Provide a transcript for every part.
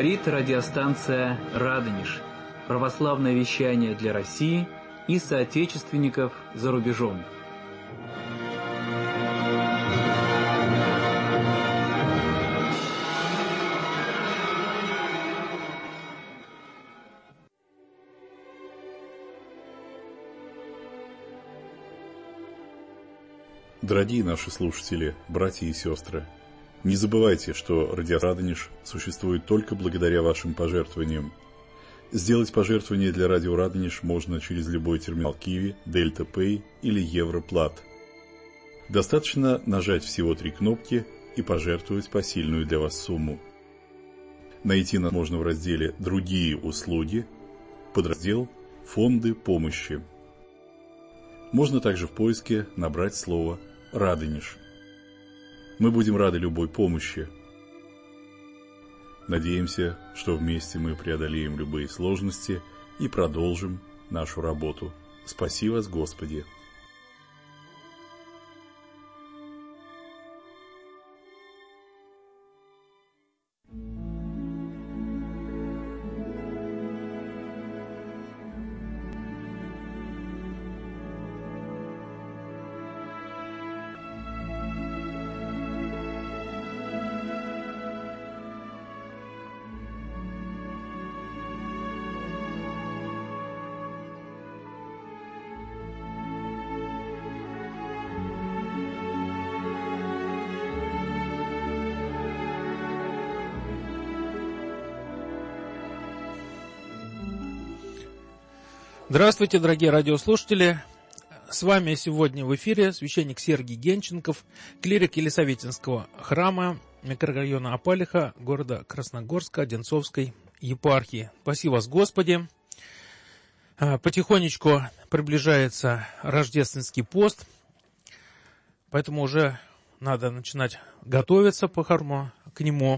Говорит радиостанция «Радонеж». Православное вещание для России и соотечественников за рубежом. Дорогие наши слушатели, братья и сестры, не забывайте, что Радио Радонеж существует только благодаря вашим пожертвованиям. Сделать пожертвование для Радио Радонеж можно через любой терминал Киви, Дельта Пэй или Европлат. Достаточно нажать всего 3 кнопки и пожертвовать посильную для вас сумму. Найти нас можно в разделе «Другие услуги», подраздел «Фонды помощи». Можно также в поиске набрать слово «Радонеж». Мы будем рады любой помощи. Надеемся, что вместе мы преодолеем любые сложности и продолжим нашу работу. Спаси вас, Господи! Здравствуйте, дорогие радиослушатели! С вами сегодня в эфире священник Сергий Генченков, клирик Елисаветинского храма микрорайона Апалиха, города Красногорска, Одинцовской епархии. Спаси вас, Господи! Потихонечку приближается рождественский пост, поэтому уже надо начинать готовиться по-хорошему к нему,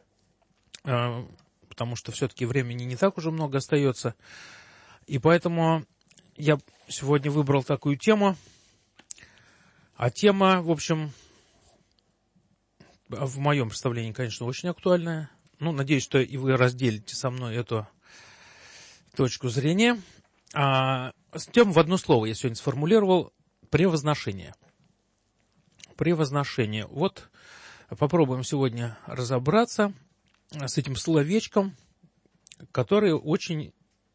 потому что все-таки времени не так уже много остается. И поэтому я сегодня выбрал такую тему. А тема, в общем, в моем представлении, конечно, очень актуальная. Надеюсь, что и вы разделите со мной эту точку зрения. Тему в одно слово я сегодня сформулировал: превозношение. Превозношение. Вот попробуем сегодня разобраться с этим словечком, который очень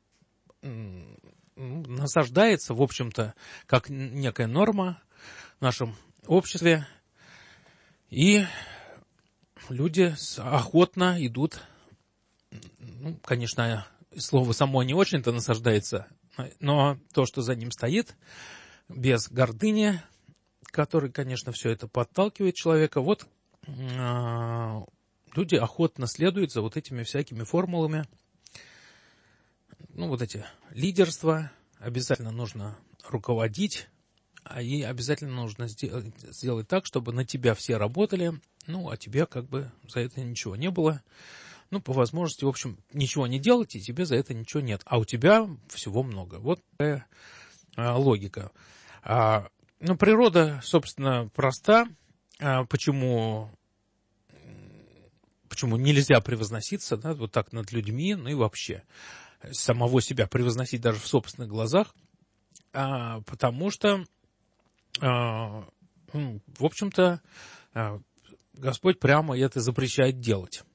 насаждается, в общем-то, как некая норма в нашем обществе, и люди охотно идут, конечно, слово само не очень-то насаждается, но то, что за ним стоит, без гордыни, который, конечно, все это подталкивает человека, вот люди охотно следуют за вот этими всякими формулами. Вот эти лидерства, обязательно нужно руководить, и обязательно нужно сделать так, чтобы на тебя все работали, а тебе как бы за это ничего не было. По возможности, в общем, ничего не делать, и тебе за это ничего нет. А у тебя всего много. Вот такая логика. Природа, собственно, проста. Почему нельзя превозноситься, вот так над людьми, и вообще самого себя превозносить даже в собственных глазах, потому что, в общем-то, Господь прямо это запрещает делать.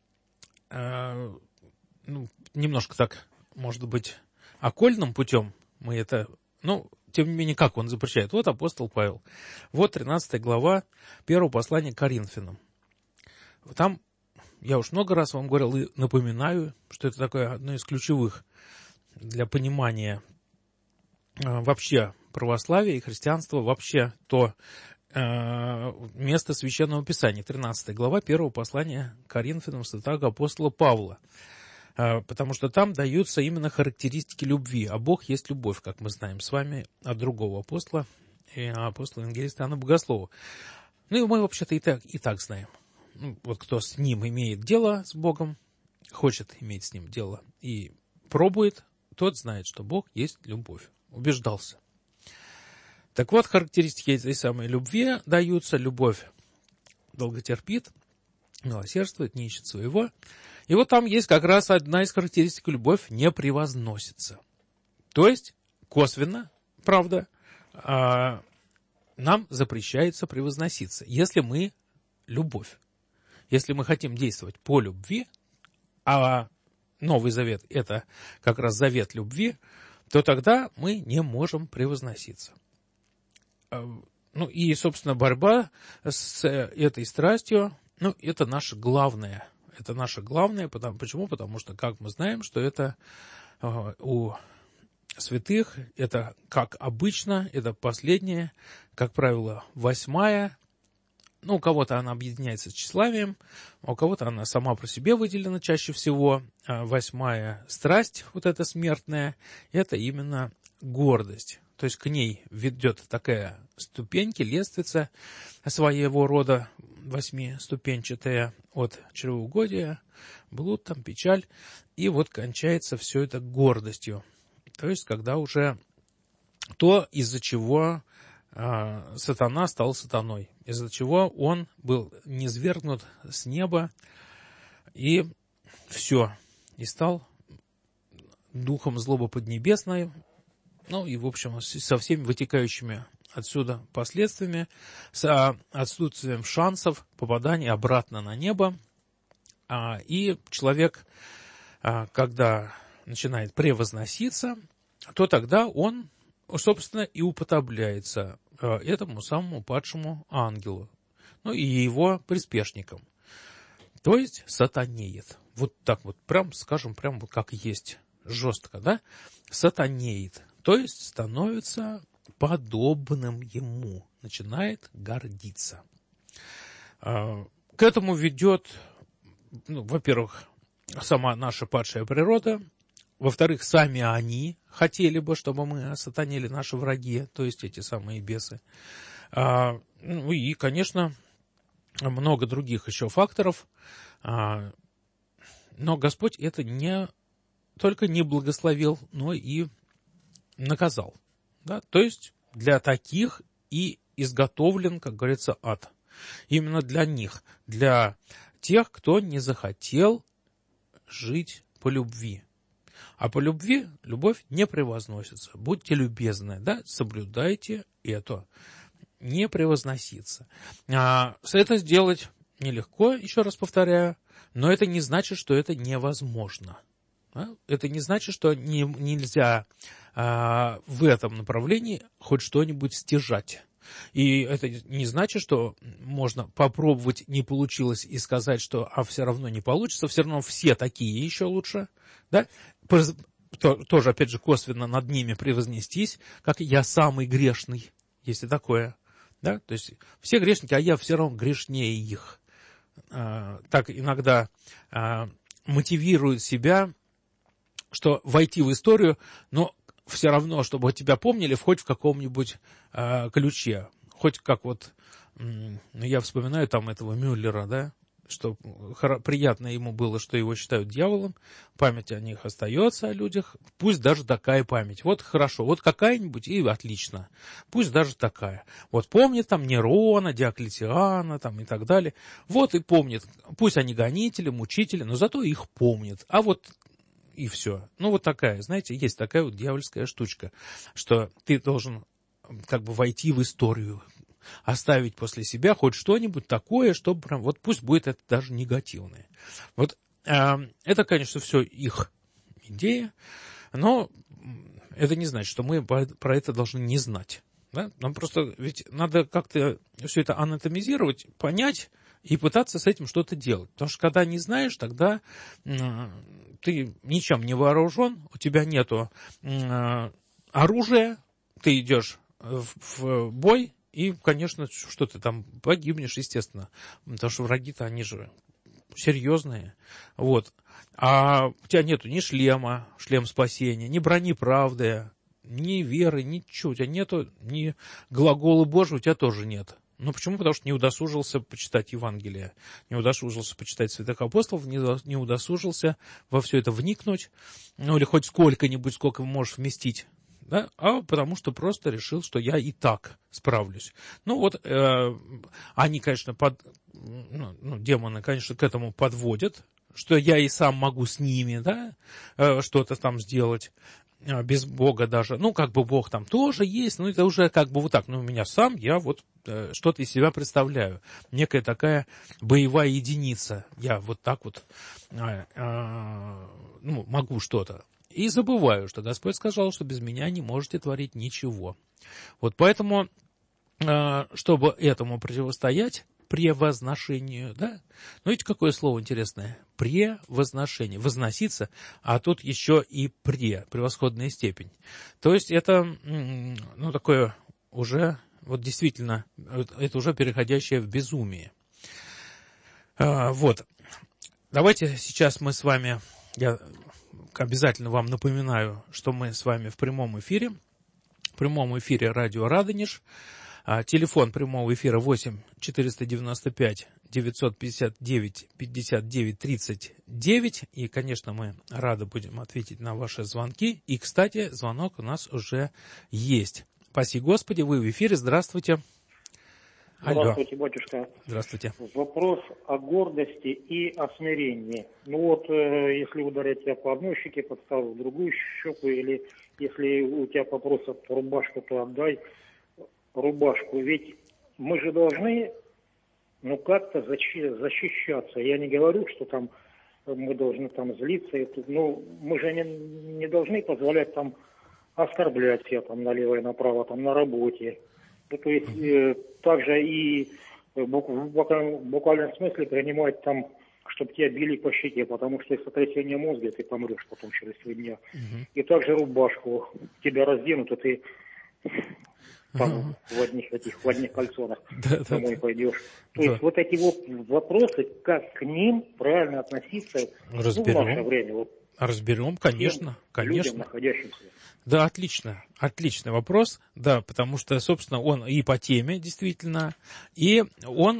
Немножко так, может быть, окольным путем мы это, тем не менее, как он запрещает? Вот апостол Павел, вот 13 глава 1 послания к Коринфянам. Там я уж много раз вам говорил и напоминаю, что это такое одно из ключевых для понимания вообще православия и христианства, вообще то место Священного Писания, 13 глава 1 послания к Коринфянам святого апостола Павла. Потому что там даются именно характеристики любви. А Бог есть любовь, как мы знаем с вами от другого апостола, апостола евангелиста Иоанна Богослова. И мы вообще-то и так знаем. Вот кто с ним имеет дело, с Богом, хочет иметь с ним дело и пробует, тот знает, что Бог есть любовь. Убеждался. Так вот, характеристики этой самой любви даются. Любовь долготерпит, милосердствует, не ищет своего, И вот там есть как раз одна из характеристик: любовь не превозносится. То есть, косвенно, правда, нам запрещается превозноситься. Если мы любовь, если мы хотим действовать по любви, а Новый Завет – это как раз завет любви, то тогда мы не можем превозноситься. Ну и, собственно, борьба с этой страстью, это наше главное. Это наше главное. Почему? Потому что, как мы знаем, что это у святых, это, как обычно, это последняя, как правило, 8-я. У кого-то она объединяется с тщеславием, а у кого-то она сама по себе выделена чаще всего. 8-я страсть, вот эта смертная, это именно гордость. То есть к ней ведет такая ступеньки, лестница своего рода, 8-ступенчатая, от чревоугодия, блуд, там, печаль, и вот кончается все это гордостью. То есть когда уже то, из-за чего сатана стал сатаной, из-за чего он был низвергнут с неба, и все, и стал духом злобы поднебесной, и, в общем, со всеми вытекающими отсюда последствиями, с отсутствием шансов попадания обратно на небо. И человек, когда начинает превозноситься, то тогда он, собственно, и уподобляется этому самому падшему ангелу, и его приспешникам. То есть сатанеет. Вот так вот, прям, скажем, прям вот как есть, жестко, да? Сатанеет. То есть становится подобным ему, начинает гордиться. К этому ведет, во-первых, сама наша падшая природа, во-вторых, сами они хотели бы, чтобы мы осатанели, наши враги, то есть эти самые бесы. И, конечно, много других еще факторов. Но Господь это не только не благословил, но и наказал. Да? То есть для таких и изготовлен, как говорится, ад. Именно для них, для тех, кто не захотел жить по любви. А по любви любовь не превозносится. Будьте любезны, да, соблюдайте это. Не превозноситься. Это сделать нелегко, еще раз повторяю, но это не значит, что это невозможно. Это не значит, что нельзя в этом направлении хоть что-нибудь стяжать. И это не значит, что можно попробовать, не получилось, и сказать, что все равно не получится, все равно все такие еще лучше. Да? Тоже, опять же, косвенно над ними превознестись, как я самый грешный, есть и такое. Да? То есть все грешники, а я все равно грешнее их. Так иногда мотивирует себя, что войти в историю, но все равно, чтобы тебя помнили, хоть в каком-нибудь ключе. Хоть как вот, я вспоминаю там этого Мюллера, да, что приятно ему было, что его считают дьяволом, память о них остается, о людях, пусть даже такая память. Вот хорошо, вот какая-нибудь, и отлично, пусть даже такая. Вот помнит там Нерона, Диоклетиана там и так далее, вот и помнит, пусть они гонители, мучители, но зато их помнит. А вот и все. Вот такая, знаете, есть такая вот дьявольская штучка, что ты должен как бы войти в историю, оставить после себя хоть что-нибудь такое, чтобы прям, вот пусть будет это даже негативное. Вот это, конечно, все их идея, но это не значит, что мы про это должны не знать. Да? Нам просто ведь надо как-то все это анатомизировать, понять и пытаться с этим что-то делать. Потому что когда не знаешь, тогда ты ничем не вооружен, у тебя нету оружия, ты идешь в бой, и, конечно, что ты там погибнешь, естественно, потому что враги-то, они же серьезные. Вот. А у тебя нету ни шлема, шлем спасения, ни брони правды, ни веры, ничего. У тебя нету ни глагола Божьего, у тебя тоже нет. Почему? Потому что не удосужился почитать Евангелие, не удосужился почитать святых апостолов, не удосужился во все это вникнуть, или хоть сколько-нибудь, сколько можешь вместить. Да? А потому что просто решил, что я и так справлюсь. Они, конечно, демоны, конечно, к этому подводят, что я и сам могу с ними, да, что-то там сделать, без Бога даже. Ну, как бы Бог там тоже есть, но это уже как бы вот так. Ну, у меня сам, я вот что-то из себя представляю. Некая такая боевая единица. Я вот так вот могу что-то. И забываю, что Господь сказал, что без меня не можете творить ничего. Вот поэтому, чтобы этому противостоять, превозношению, да? Ну, видите, какое слово интересное? Превозношение. Возноситься, а тут еще и превосходная степень. То есть это, ну, такое уже, вот действительно, это уже переходящее в безумие. Вот. Давайте сейчас мы с вами, я обязательно вам напоминаю, что мы с вами в прямом эфире радио Радонеж. Телефон прямого эфира 8 495 959 59 39. И, конечно, мы рады будем ответить на ваши звонки. И, кстати, звонок у нас уже есть. Спаси Господи, вы в эфире. Здравствуйте. Здравствуйте, батюшка. Здравствуйте. Вопрос о гордости и о смирении. Ну вот, если ударять тебя по одной щеке, подставил в другую щеку, или если у тебя попросят рубашку, то отдай рубашку. Ведь мы же должны, ну, как-то защищаться. Я не говорю, что там мы должны там злиться. Но мы же не должны позволять там оскорблять себя там налево и направо, там на работе. Ну, то есть также и в буквальном смысле принимать там, чтобы тебя били по щеке, потому что из сотрясения мозга ты помрешь потом через 3 дня. И также рубашку тебя разденут, и ты там в одних кальсонах домой пойдешь. То есть вот эти вот вопросы, как к ним правильно относиться в наше время. Вот, разберем, конечно. Людям, находящимся. Да, отличный вопрос, да, потому что, собственно, он и по теме, действительно, и он,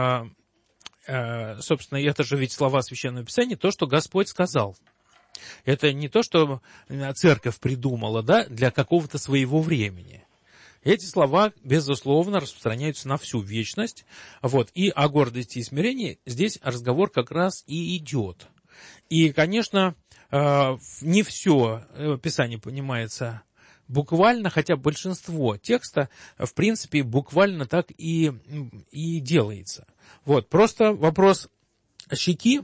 собственно, это же ведь слова Священного Писания, то, что Господь сказал. Это не то, что церковь придумала, да, для какого-то своего времени. Эти слова, безусловно, распространяются на всю вечность, вот, и о гордости и смирении здесь разговор как раз и идет. И, конечно, не все Писание понимается буквально, хотя большинство текста, в принципе, буквально так и делается. Вот, просто вопрос щеки,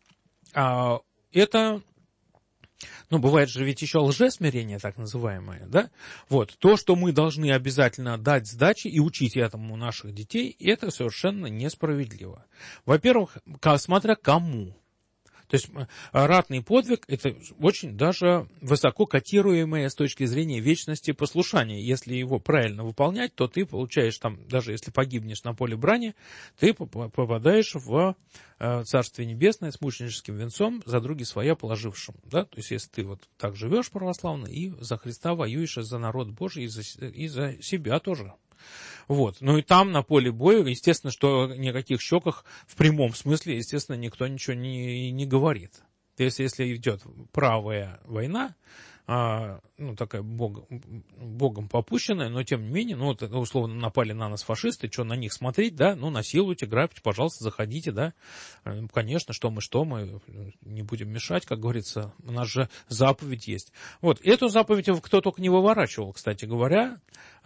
это, ну, бывает же ведь еще лжесмирение, так называемое, да? Вот, то, что мы должны обязательно дать сдачи и учить этому наших детей, это совершенно несправедливо. Во-первых, смотря кому. То есть ратный подвиг – это очень даже высоко котируемое с точки зрения вечности послушание. Если его правильно выполнять, то ты получаешь там, даже если погибнешь на поле брани, ты попадаешь в Царствие Небесное с мученическим венцом за други своя положившим. Да? То есть если ты вот так живешь православно и за Христа воюешь, и за народ Божий, и за себя тоже. Вот. Ну и там, на поле боя, естественно, что ни о каких щеках в прямом смысле, естественно, никто ничего не говорит. То есть, если идет правая война, ну, такая Богом попущенная, но тем не менее, ну, вот, условно, напали на нас фашисты, что на них смотреть, да, ну, насилуйте, грабьте, пожалуйста, заходите, да, конечно, что мы не будем мешать, как говорится, у нас же заповедь есть. Вот, эту заповедь кто только не выворачивал, кстати говоря,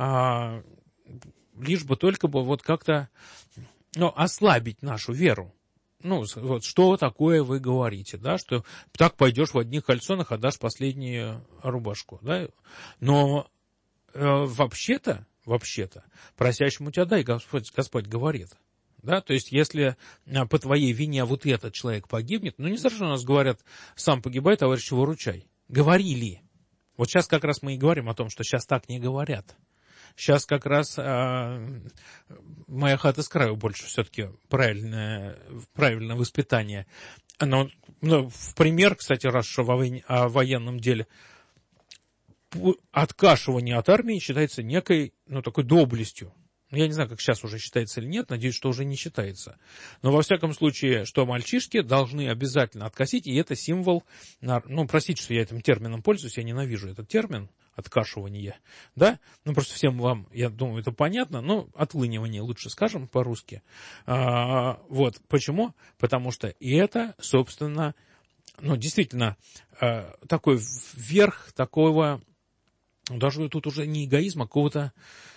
лишь бы только бы вот как-то, ну, ослабить нашу веру. Ну, вот что такое вы говорите, да, что так пойдешь в одних кальсонах, отдашь последнюю рубашку, да. Но вообще-то, просящему тебя дай, Господь говорит. Да, то есть, если по твоей вине вот этот человек погибнет, ну, не зря у нас говорят, сам погибай, товарищ, выручай. Говорили. Вот сейчас как раз мы и говорим о том, что сейчас так не говорят. Сейчас как раз моя хата с краю больше все-таки правильное воспитание. Но в пример, кстати, раз что о военном деле, откашивание от армии считается некой, ну, такой доблестью. Я не знаю, как сейчас уже считается или нет, надеюсь, что уже не считается. Но во всяком случае, что мальчишки должны обязательно откосить, и это символ, простите, что я этим термином пользуюсь, я ненавижу этот термин, откашивание, да, просто всем вам, я думаю, это понятно, но отлынивание лучше скажем по-русски. Вот, почему? Потому что это, собственно, действительно, такой верх такого, даже тут уже не эгоизма, а какого-то.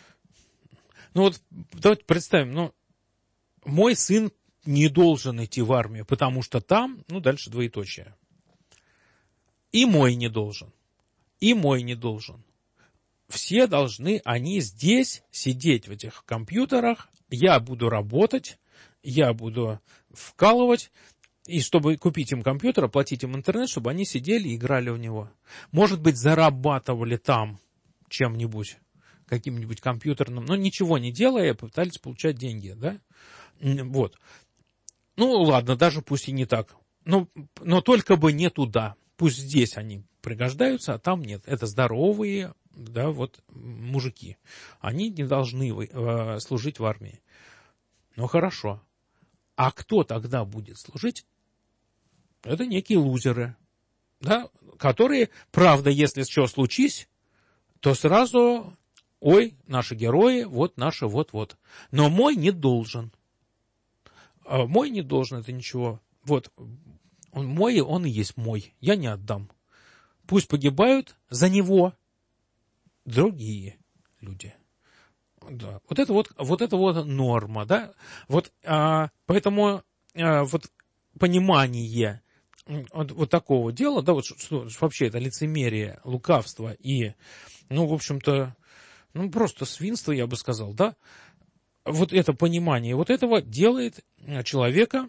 Давайте представим, мой сын не должен идти в армию, потому что там, дальше двоеточие. И мой не должен. И мой не должен. Все должны, они здесь сидеть в этих компьютерах, я буду работать, я буду вкалывать, и чтобы купить им компьютер, оплатить им интернет, чтобы они сидели и играли в него. Может быть, зарабатывали там чем-нибудь, каким-нибудь компьютерным, но ничего не делая, пытались получать деньги, да? Вот. Ладно, даже пусть и не так. Но только бы не туда. Пусть здесь они пригождаются, а там нет. Это здоровые, да, мужики. Они не должны служить в армии. Хорошо. А кто тогда будет служить? Это некие лузеры, да, которые, правда, если что случись, то сразу... Ой, наши герои, наши, вот. Но мой не должен. Мой не должен, это ничего. Он и есть мой. Я не отдам. Пусть погибают за него другие люди. Да. Вот это норма, да. Поэтому понимание такого дела, да, что вообще это лицемерие, лукавство и, в общем-то, просто свинство, я бы сказал, да? Это понимание этого делает человека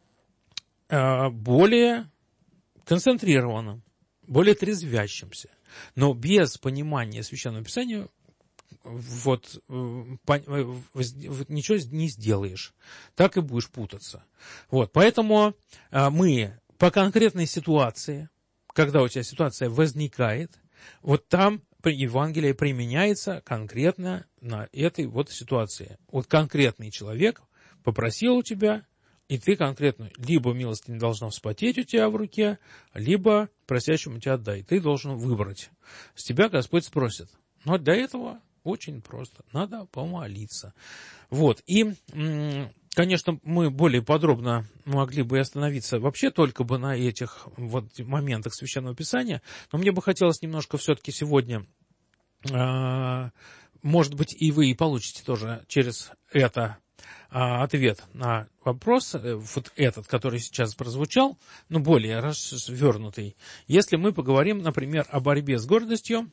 более концентрированным, более трезвящимся. Но без понимания Священного Писания ничего не сделаешь. Так и будешь путаться. Поэтому мы по конкретной ситуации, когда у тебя ситуация возникает, там Евангелие применяется конкретно на этой ситуации. Конкретный человек попросил у тебя, и ты конкретно либо милостыня должна вспотеть у тебя в руке, либо просящему тебя отдай. Ты должен выбрать. С тебя Господь спросит. Но для этого очень просто. Надо помолиться. И, конечно, мы более подробно могли бы остановиться вообще только бы на этих моментах Священного Писания, но мне бы хотелось немножко все-таки сегодня, может быть, и вы получите тоже через это ответ на вопрос, этот, который сейчас прозвучал, более развернутый. Если мы поговорим, например, о борьбе с гордостью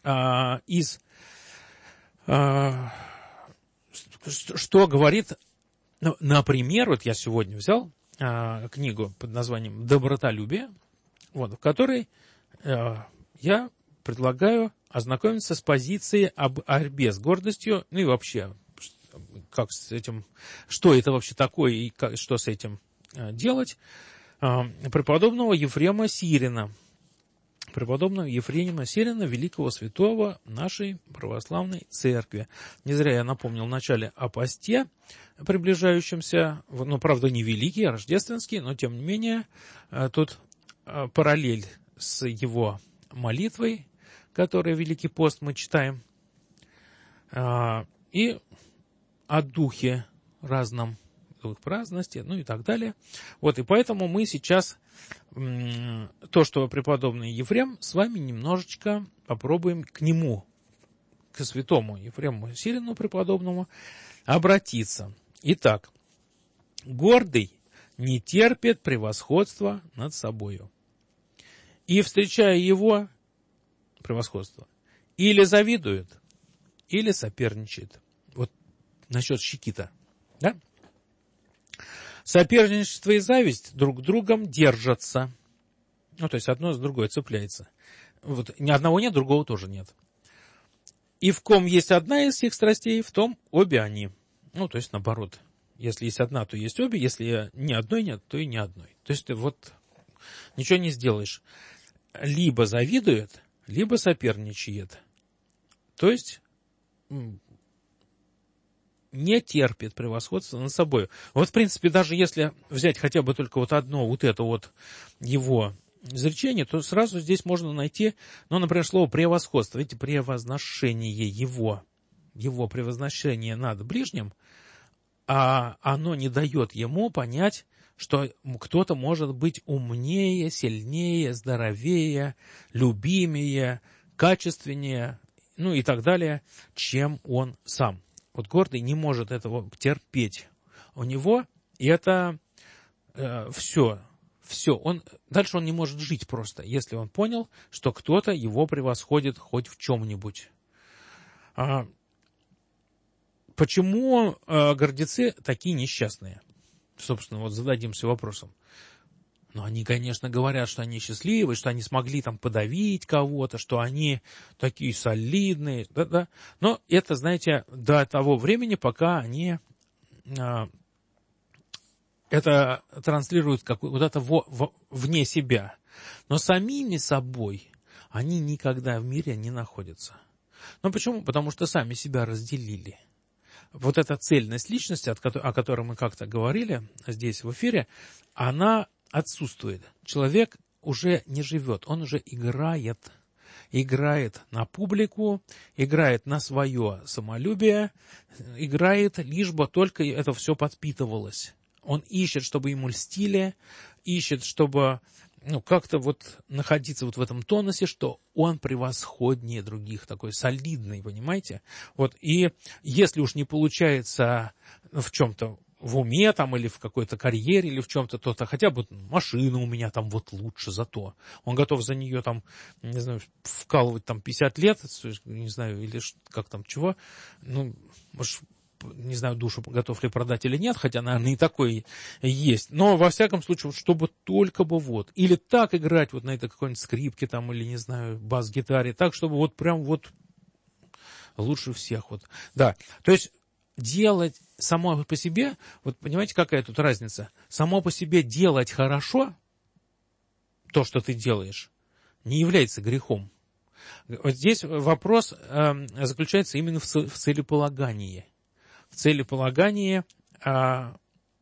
что говорит, например, я сегодня взял книгу под названием «Добротолюбие», в которой я предлагаю ознакомиться с позицией об борьбе с гордостью, и вообще, как с этим, что это вообще такое и что с этим делать, преподобного Ефрема Сирина. Преподобного Ефрема Сирина, великого святого нашей православной церкви. Не зря я напомнил в начале о посте, приближающемся, правда, не великий, а рождественский, но, тем не менее, тут параллель с его молитвой, которую Великий пост мы читаем, и о духе разном, дух праздности, и так далее. И поэтому мы сейчас то, что преподобный Ефрем, с вами немножечко попробуем к нему, к святому Ефрему Сирину преподобному, обратиться. Итак, гордый не терпит превосходства над собою. И, встречая его превосходство, или завидует, или соперничает. Насчет щеки-то, да? Соперничество и зависть друг другом держатся. То есть одно с другой цепляется. Ни одного нет, другого тоже нет. И в ком есть одна из всех страстей, в том обе они. То есть наоборот. Если есть одна, то есть обе. Если ни одной нет, то и ни одной. То есть ничего не сделаешь. Либо завидует, либо соперничает. То есть не терпит превосходства над собой. Вот, в принципе, даже если взять хотя бы только вот одно вот это вот его изречение, то сразу здесь можно найти, ну, например, слово «превосходство». Видите, превозношение его превозношение над ближним, а оно не дает ему понять, что кто-то может быть умнее, сильнее, здоровее, любимее, качественнее, ну и так далее, чем он сам. Вот гордый не может этого терпеть. У него это все. Дальше он не может жить просто, если он понял, что кто-то его превосходит хоть в чем-нибудь. Почему гордецы такие несчастные? Собственно, вот зададимся вопросом. Но они, конечно, говорят, что они счастливы, что они смогли там подавить кого-то, что они такие солидные. Да. Но это, знаете, до того времени, пока они это транслируют куда-то вне себя. Но самими собой они никогда в мире не находятся. Ну почему? Потому что сами себя разделили. Вот эта цельность личности, о которой мы как-то говорили здесь в эфире, она отсутствует. Человек уже не живет, он уже играет на публику, играет на свое самолюбие, играет, лишь бы только это все подпитывалось. Он ищет, чтобы ему льстили, ищет, чтобы как-то вот находиться вот в этом тонусе, что он превосходнее других, такой солидный, понимаете? Вот, и если уж не получается в чем-то в уме там, или в какой-то карьере, или в чем-то, то хотя бы машина у меня там вот лучше зато. Он готов за нее там, не знаю, вкалывать там 50 лет, не знаю, или как там, чего, может, не знаю, душу готов ли продать или нет, хотя, наверное, и такое есть. Но, во всяком случае, вот, чтобы только бы вот. Или так играть вот на этой какой-нибудь скрипке там, или, не знаю, бас-гитаре, так, чтобы вот прям вот лучше всех вот. Да, то есть делать само по себе, вот понимаете, какая тут разница? Само по себе делать хорошо, то, что ты делаешь, не является грехом. Вот здесь вопрос заключается именно в целеполагании. В целеполагании я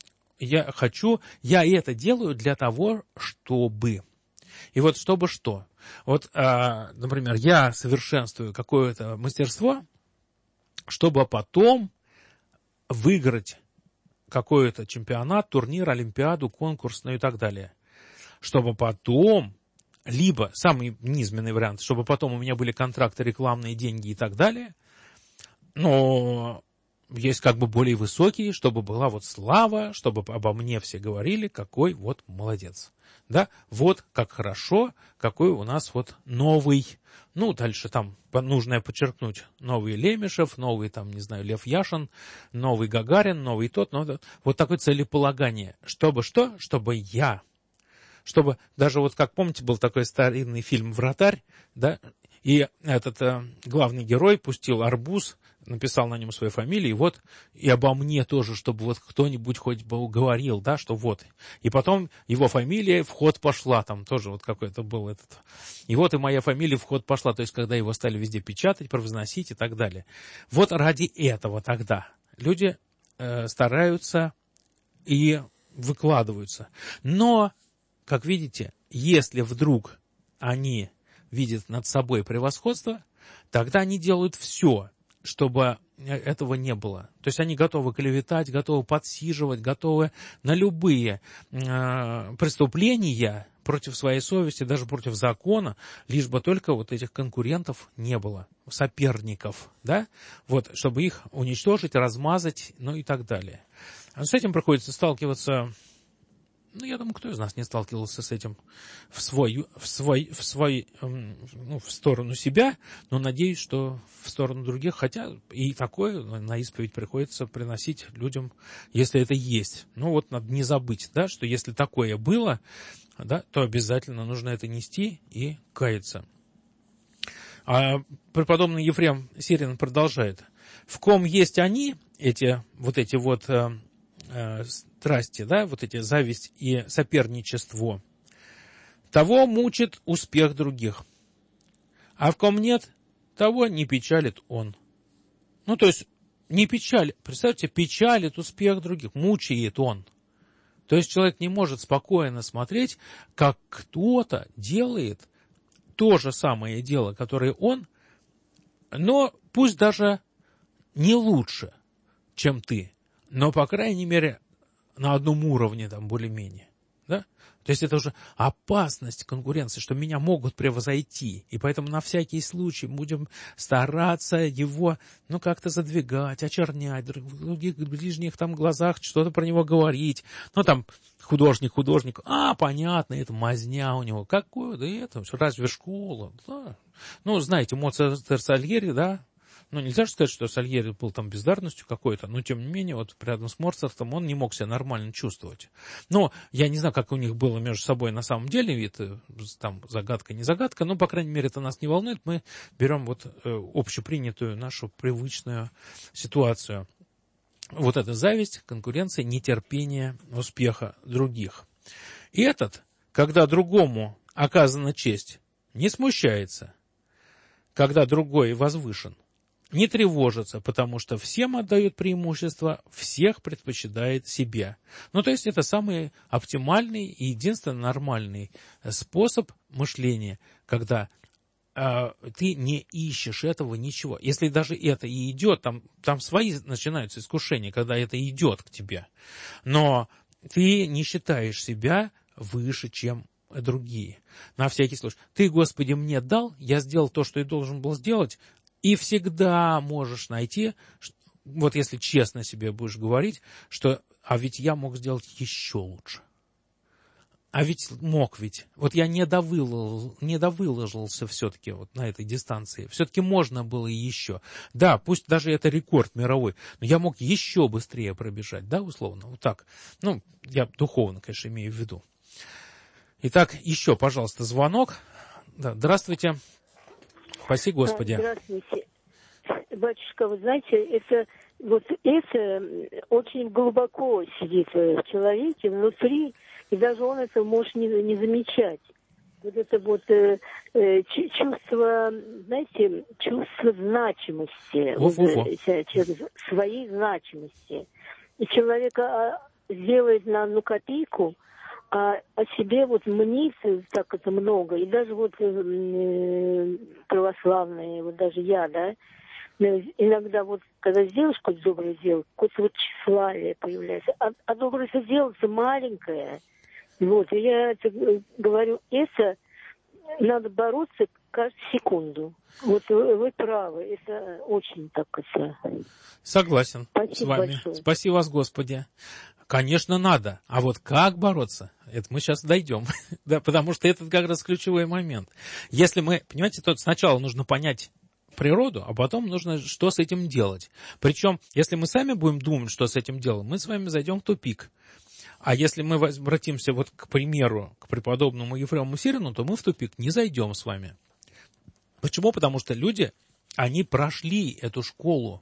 это делаю для того, чтобы. И вот чтобы что? Вот, например, я совершенствую какое-то мастерство, чтобы потом выиграть какой-то чемпионат, турнир, олимпиаду, конкурс, и так далее. Чтобы потом, либо самый низменный вариант, чтобы потом у меня были контракты, рекламные деньги и так далее, но есть как бы более высокие, чтобы была вот слава, чтобы обо мне все говорили, какой вот молодец. Да, вот как хорошо, какой у нас вот новый, дальше там нужно подчеркнуть, новый Лемешев, новый там, не знаю, Лев Яшин, новый Гагарин, новый тот, вот такое целеполагание. Чтобы что? Чтобы даже вот как помните, был такой старинный фильм «Вратарь», да, и этот главный герой пустил арбуз, написал на нем свою фамилию, и обо мне тоже, чтобы вот кто-нибудь хоть бы говорил, да, что вот. И потом его фамилия в ход пошла, там тоже вот какой-то был этот. И вот и моя фамилия в ход пошла, то есть когда его стали везде печатать, провозносить и так далее. Вот ради этого тогда люди стараются и выкладываются. Но, как видите, если вдруг они видят над собой превосходство, тогда они делают все, чтобы этого не было. То есть они готовы клеветать, готовы подсиживать, готовы на любые преступления против своей совести, даже против закона, лишь бы только вот этих конкурентов не было, соперников, да, вот, чтобы их уничтожить, размазать, и так далее. С этим приходится сталкиваться. Я думаю, кто из нас не сталкивался с этим в сторону себя, но надеюсь, что в сторону других, хотя и такое на исповедь приходится приносить людям, если это есть. Надо не забыть, да, что если такое было, да, то обязательно нужно это нести и каяться. А преподобный Ефрем Сирин продолжает. В ком есть они, эти страсти, да, вот эти зависть и соперничество, того мучит успех других. А в ком нет, того не печалит он. То есть, не печалит, представьте, печалит успех других, мучает он. То есть человек не может спокойно смотреть, как кто-то делает то же самое дело, которое он, но пусть даже не лучше, чем ты, но, по крайней мере, на одном уровне там более-менее. Да? То есть это уже опасность конкуренции, что меня могут превзойти. И поэтому на всякий случай будем стараться его как-то задвигать, очернять, в других ближних там глазах что-то про него говорить. Там художник, понятно, это мазня у него. Какое? Да это, разве школа? Да. Знаете, Моцарт, Сальери, да? Нельзя же сказать, что Сальери был там бездарностью какой-то, но, тем не менее, вот рядом с Моцартом он не мог себя нормально чувствовать. Я не знаю, как у них было между собой на самом деле, ведь там загадка, не загадка, но, по крайней мере, это нас не волнует, мы берем общепринятую нашу привычную ситуацию. Вот эта зависть, конкуренция, нетерпение успеха других. И этот, когда другому оказана честь, не смущается, когда другой возвышен, не тревожится, потому что всем отдает преимущество, всех предпочитает себе. То есть это самый оптимальный и единственно нормальный способ мышления, когда ты не ищешь этого ничего. Если даже это и идет, там свои начинаются искушения, когда это идет к тебе. Но ты не считаешь себя выше, чем другие. На всякий случай. Ты, Господи, мне дал, я сделал то, что я должен был сделать, и всегда можешь найти, вот если честно себе будешь говорить, что а ведь я мог сделать еще лучше. А ведь мог ведь. Вот я не довыложился все-таки вот на этой дистанции. Все-таки можно было и еще. Да, пусть даже это рекорд мировой, но я мог еще быстрее пробежать, да, условно, вот так. Я духовно, конечно, имею в виду. Итак, еще, пожалуйста, звонок. Да, здравствуйте. Спаси Господи. Здравствуйте. Батюшка, вы знаете, это очень глубоко сидит в человеке, внутри, и даже он это может не замечать. Чувство, знаете, чувство значимости, своей значимости. И человек сделает на одну копейку, а о себе мнит так это много. И даже православные, даже я, да, иногда когда сделаешь какое-то доброе дело, какое-то тщеславие появляется. А доброе дело-то маленькое. И я это говорю, это надо бороться каждую секунду. Вы правы, это очень так это. Согласен Спасибо с вами. большое. Спаси вас, Господи. Конечно, надо. А как бороться? Это мы сейчас дойдем. Да, потому что это как раз ключевой момент. Если мы, понимаете, сначала нужно понять природу, а потом нужно, что с этим делать. Причем, если мы сами будем думать, что с этим делать, мы с вами зайдем в тупик. А если мы обратимся к примеру, к преподобному Ефрему Сирину, то мы в тупик не зайдем с вами. Почему? Потому что люди, они прошли эту школу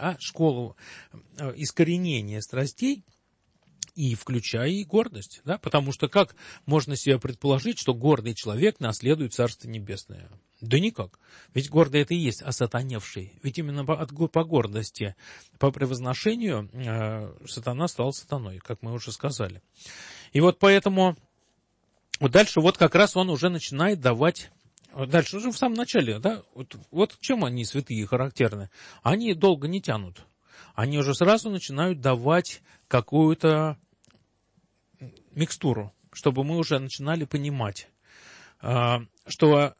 искоренения страстей, и включая и гордость. Да? Потому что как можно себе предположить, что гордый человек наследует Царство Небесное? Да никак. Ведь гордый это и есть осатаневший. Ведь именно по гордости, по превозношению сатана стал сатаной, как мы уже сказали. И поэтому дальше как раз он уже начинает давать. Дальше уже в самом начале, да, чем они, святые, характерны? Они долго не тянут. Они уже сразу начинают давать какую-то микстуру, чтобы мы уже начинали понимать, что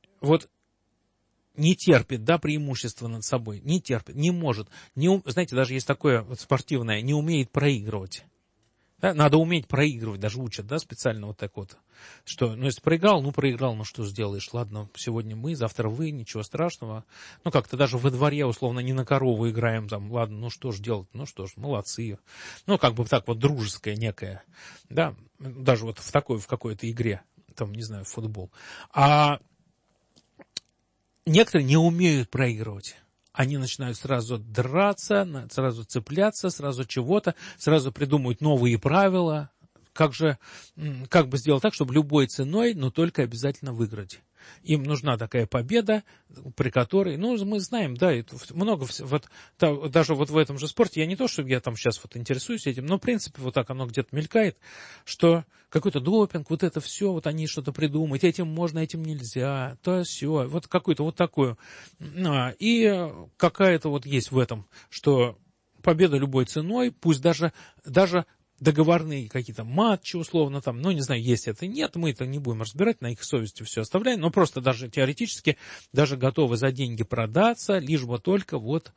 не терпит, да, преимущество над собой, не терпит, не может. Знаете, даже есть такое спортивное, не умеет проигрывать. Да, надо уметь проигрывать, даже учат, да, специально что, если проиграл, проиграл, что сделаешь, ладно, сегодня мы, завтра вы, ничего страшного. Как-то даже во дворе, условно, не на корову играем, ладно, что ж делать, молодцы. Дружеское некое, да, даже в какой-то игре, не знаю, в футбол. А некоторые не умеют проигрывать. Они начинают сразу драться, сразу цепляться, сразу чего-то, сразу придумывают новые правила. как бы сделать так, чтобы любой ценой, но только обязательно выиграть. Им нужна такая победа, при которой, мы знаем, да, это много, даже вот в этом же спорте, я не то, что я там сейчас вот интересуюсь этим, но в принципе вот так оно где-то мелькает, что какой-то допинг, вот это все, вот они что-то придумают, этим можно, этим нельзя, то все, вот какую-то вот такую. И какая-то вот есть в этом, что победа любой ценой, пусть даже договорные какие-то матчи, условно, там, не знаю, есть это, нет, мы это не будем разбирать, на их совести все оставляем, но просто даже теоретически даже готовы за деньги продаться, лишь бы только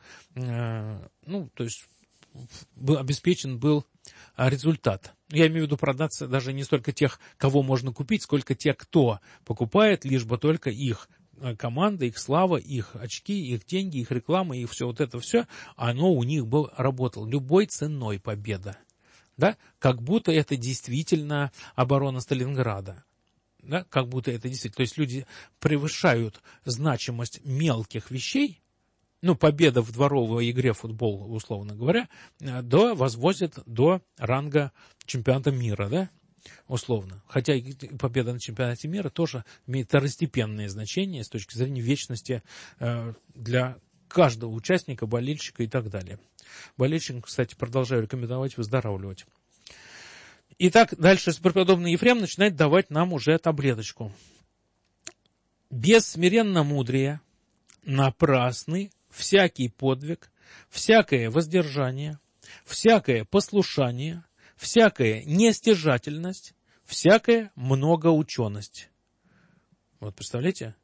то есть обеспечен был результат. Я имею в виду продаться даже не столько тех, кого можно купить, сколько тех, кто покупает, лишь бы только их команда, их слава, их очки, их деньги, их реклама, и все вот это все, оно у них работало. Любой ценой победа. Да? Как будто это действительно оборона Сталинграда. Да? Как будто это действительно. То есть люди превышают значимость мелких вещей, победа в дворовой игре в футбол, условно говоря, возводят до ранга чемпионата мира, да? Условно. Хотя и победа на чемпионате мира тоже имеет второстепенное значение с точки зрения вечности для каждого участника, болельщика и так далее. Болельщикам, кстати, продолжаю рекомендовать выздоравливать. Итак, дальше преподобный Ефрем начинает давать нам уже таблеточку. Без смиренно мудрия напрасный всякий подвиг, всякое воздержание, всякое послушание, всякая нестяжательность, всякая многоученость. Вот представляете?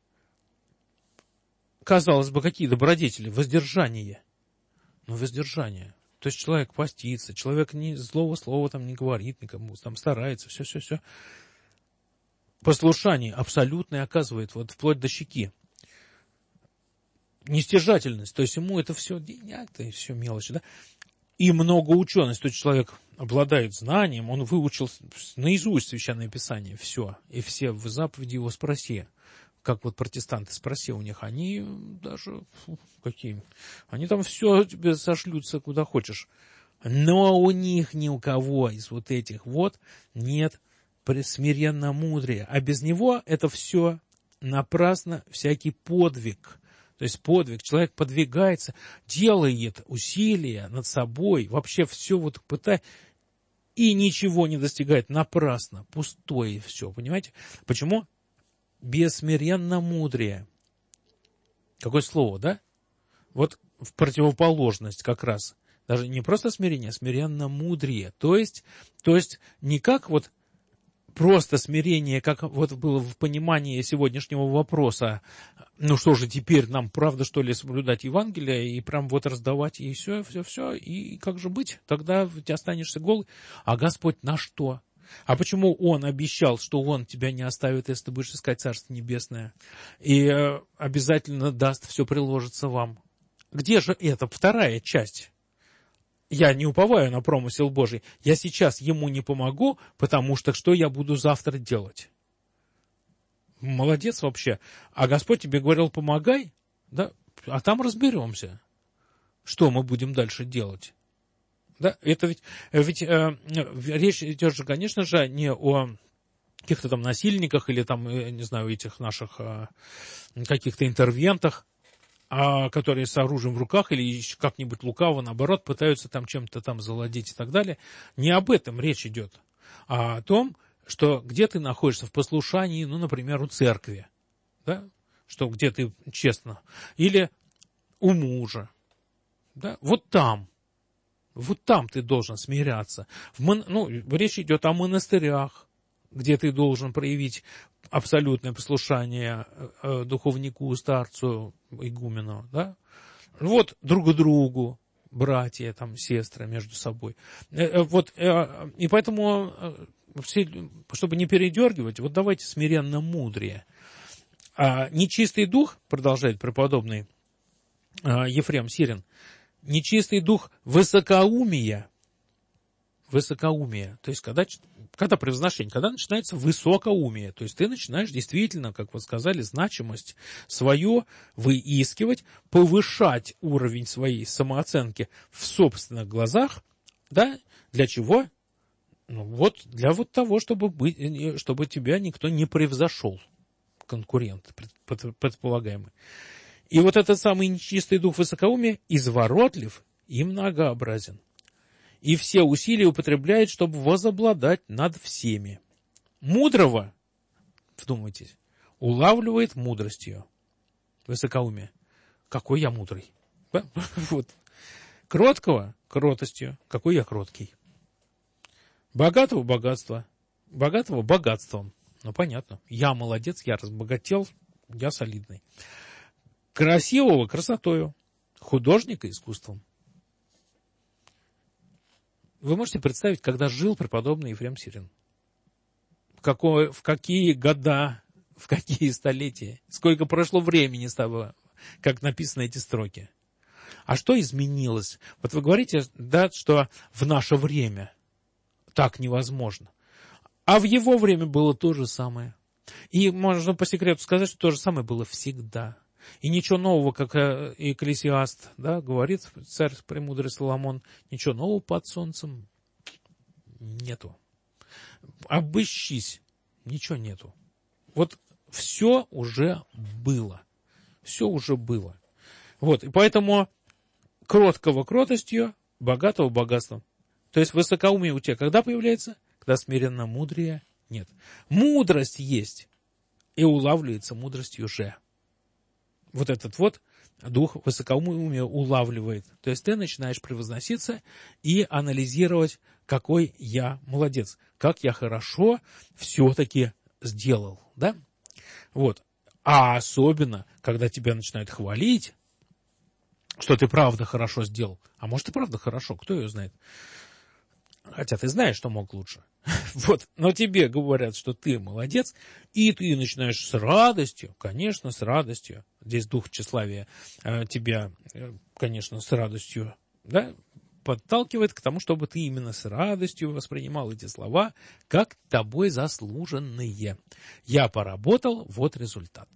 Казалось бы, какие добродетели? Воздержание. Воздержание. То есть человек постится, человек ни злого слова там не говорит никому, там старается, все. Послушание абсолютное оказывает, вот вплоть до щеки. Нестяжательность, то есть ему это все деньги, и все мелочи, да? И многоученость, то есть человек обладает знанием, он выучил наизусть Священное Писание, все, и все в заповеди его спроси. Как вот протестанты, спроси у них, они даже, какие, они там все тебе сошлются куда хочешь. Но у них ни у кого из вот этих вот нет смиренно мудрия. А без него это все напрасно всякий подвиг. То есть подвиг, человек подвигается, делает усилия над собой, вообще все вот пытается, и ничего не достигает, напрасно, пустое все, понимаете? Почему? Бессмиренно мудрее. Какое слово, да? Вот в противоположность как раз. Даже не просто смирение, а смиренно мудрее. То есть не как вот просто смирение, как вот было в понимании сегодняшнего вопроса, что же теперь нам, правда, что ли, соблюдать Евангелие и прям вот раздавать, и все, и как же быть? Тогда ты останешься голый. А Господь на что? А почему Он обещал, что Он тебя не оставит, если ты будешь искать Царство Небесное, и обязательно даст, все приложится вам? Где же это? Вторая часть. Я не уповаю на промысел Божий. Я сейчас Ему не помогу, потому что что я буду завтра делать? Молодец вообще. А Господь тебе говорил, помогай, да? А там разберемся, что мы будем дальше делать. Да, это ведь речь идет же, конечно же, не о каких-то там насильниках или там, не знаю, этих наших каких-то интервентах, которые с оружием в руках или как-нибудь лукаво, наоборот, пытаются там чем-то там завладеть и так далее. Не об этом речь идет, а о том, что где ты находишься в послушании, например, у церкви, да, что где ты честно, или у мужа, да, вот там ты должен смиряться. Речь идет о монастырях, где ты должен проявить абсолютное послушание духовнику, старцу, игумену, да? Вот друг другу, братья, там, сестры между собой. И поэтому, чтобы не передергивать, вот давайте смиренно мудрее. Нечистый дух, продолжает преподобный Ефрем Сирин, нечистый дух высокоумия, то есть когда превозношение, когда начинается высокоумие, то есть ты начинаешь действительно, как вы сказали, значимость свою выискивать, повышать уровень своей самооценки в собственных глазах, да, для чего? Ну, вот для вот того, чтобы тебя никто не превзошел, конкурент предполагаемый. И вот этот самый нечистый дух высокоумия изворотлив и многообразен. И все усилия употребляет, чтобы возобладать над всеми. Мудрого, вдумайтесь, улавливает мудростью. Высокоумие. Какой я мудрый. Да? Вот. Кроткого — кротостью. Какой я кроткий. Богатого — богатство. Богатого — богатством. Ну, понятно. Я молодец, я разбогател, я солидный. Красивого — красотою. Художника — искусством. Вы можете представить, когда жил преподобный Ефрем Сирин? В какие года, в какие столетия, сколько прошло времени с того, как написаны эти строки. А что изменилось? Вот вы говорите, да, что в наше время так невозможно. А в его время было то же самое. И можно по секрету сказать, что то же самое было всегда. И ничего нового, как Экклесиаст, да, говорит царь премудрый Соломон, ничего нового под солнцем нету. Обыщись, ничего нету. Вот все уже было. Все уже было. Вот, и поэтому кроткого — кротостью, богатого — богатством. То есть высокоумие у тебя когда появляется? Когда смиренно мудрее нет. Мудрость есть, и улавливается мудростью же. Вот этот вот дух высокоумия улавливает. То есть ты начинаешь превозноситься и анализировать, какой я молодец, как я хорошо все-таки сделал. Да? Вот. А особенно, когда тебя начинают хвалить, что ты правда хорошо сделал. А может и правда хорошо, кто ее знает. Хотя ты знаешь, что мог лучше. Вот. Но тебе говорят, что ты молодец, и ты начинаешь с радостью, конечно, с радостью. Здесь дух тщеславия тебя, конечно, с радостью, да, подталкивает к тому, чтобы ты именно с радостью воспринимал эти слова, как тобой заслуженные. Я поработал, вот результат.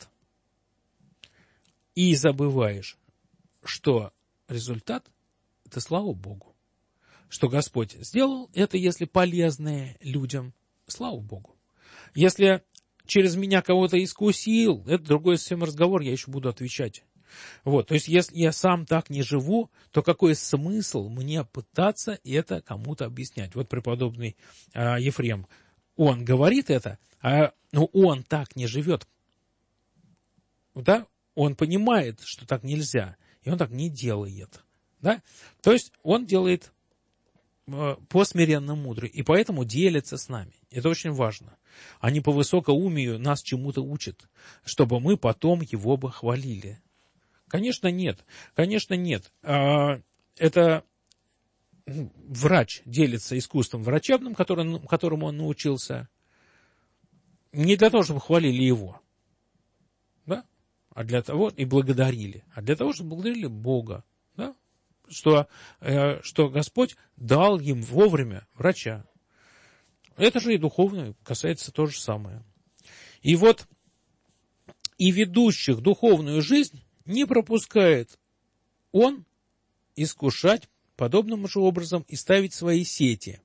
И забываешь, что результат — это слава Богу. Что Господь сделал это, если полезное людям, слава Богу. Если через меня кого-то искусил, это другой совсем разговор, я еще буду отвечать. Вот, то есть, если я сам так не живу, то какой смысл мне пытаться это кому-то объяснять? Вот преподобный Ефрем, он говорит это, но он так не живет. Да? Он понимает, что так нельзя, и он так не делает. Да? То есть, он делает по смиренно мудрый, и поэтому делится с нами. Это очень важно. Они по высокоумию нас чему-то учат, чтобы мы потом его бы хвалили. Конечно, нет. Конечно, нет. Это врач делится искусством врачебным, которому он научился, не для того, чтобы хвалили его, да? А для того, и благодарили, а для того, чтобы благодарили Бога, да? Что Господь дал им вовремя врача. Это же и духовное касается то же самое. И вот и ведущих духовную жизнь не пропускает он искушать подобным же образом и ставить свои сети.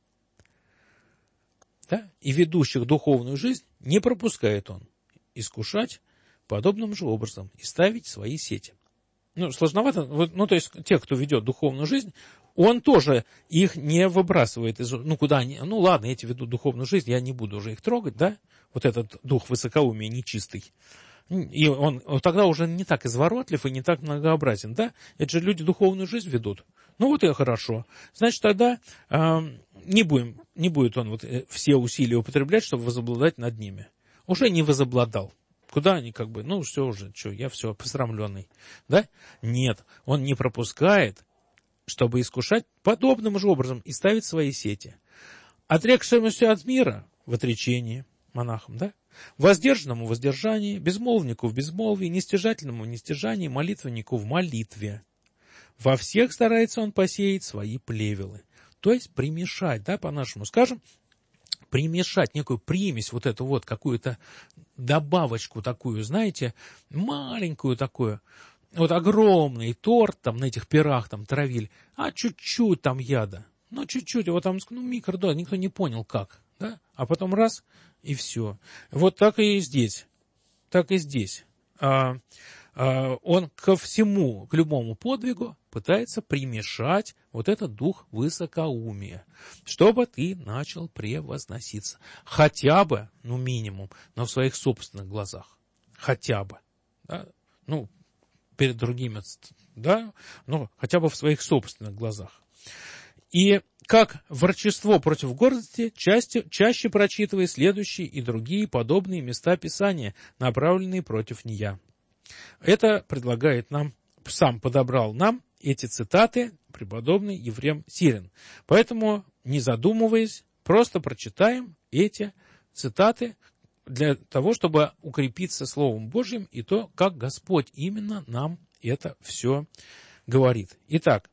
Да? И ведущих духовную жизнь не пропускает он искушать подобным же образом и ставить свои сети. Ну, сложновато, то есть те, кто ведет духовную жизнь, он тоже их не выбрасывает из, куда они, ладно, эти ведут духовную жизнь, я не буду уже их трогать, да, вот этот дух высокоумия нечистый. И он тогда уже не так изворотлив и не так многообразен, да, это же люди духовную жизнь ведут. Вот и хорошо. Значит, тогда не будет он все усилия употреблять, чтобы возобладать над ними. Уже не возобладал. Куда они все уже, я все посрамленный, да? Нет, он не пропускает, чтобы искушать подобным же образом и ставить свои сети. Отрекшемуся от мира в отречении монахам, да? Воздержанному в воздержании, безмолвнику в безмолвии, нестяжательному в нестяжании, молитвеннику в молитве. Во всех старается он посеять свои плевелы. То есть примешать, да, по-нашему скажем, примешать некую примесь, эту какую-то добавочку такую, знаете, маленькую такую, огромный торт там на этих пирах там травили, а чуть-чуть там яда. Ну, чуть-чуть, вот там, микро, да, никто не понял, как, да, а потом раз, и все. Вот так и здесь, так и здесь. Он ко всему, к любому подвигу пытается примешать вот этот дух высокоумия, чтобы ты начал превозноситься. Хотя бы, минимум, но в своих собственных глазах. Хотя бы. Да? Перед другими, да, но хотя бы в своих собственных глазах. И как ворчество против гордости, чаще прочитывай следующие и другие подобные места Писания, направленные против нея. Это предлагает нам, сам подобрал нам эти цитаты преподобный Ефрем Сирин. Поэтому, не задумываясь, просто прочитаем эти цитаты для того, чтобы укрепиться Словом Божьим и то, как Господь именно нам это все говорит. Итак,